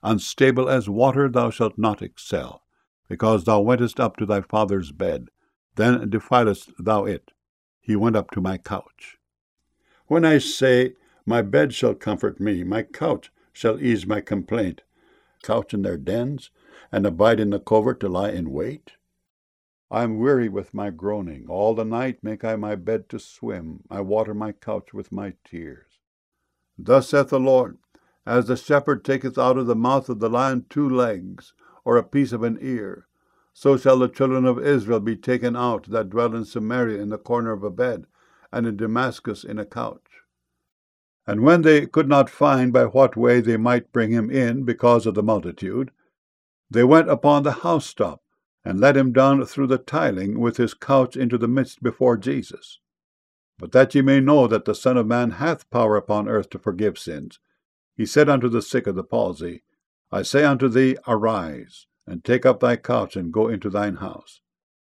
Unstable as water thou shalt not excel, because thou wentest up to thy father's bed. Then defilest thou it. He went up to my couch. When I say, my bed shall comfort me, my couch shall ease my complaint, couch in their dens, and abide in the covert to lie in wait? I am weary with my groaning. All the night make I my bed to swim. I water my couch with my tears. Thus saith the Lord, as the shepherd taketh out of the mouth of the lion 2 legs, or a piece of an ear, so shall the children of Israel be taken out that dwell in Samaria in the corner of a bed, and in Damascus in a couch. And when they could not find by what way they might bring him in because of the multitude, they went upon the housetop, and let him down through the tiling with his couch into the midst before Jesus. But that ye may know that the Son of Man hath power upon earth to forgive sins, he said unto the sick of the palsy, I say unto thee, arise, and take up thy couch, and go into thine house.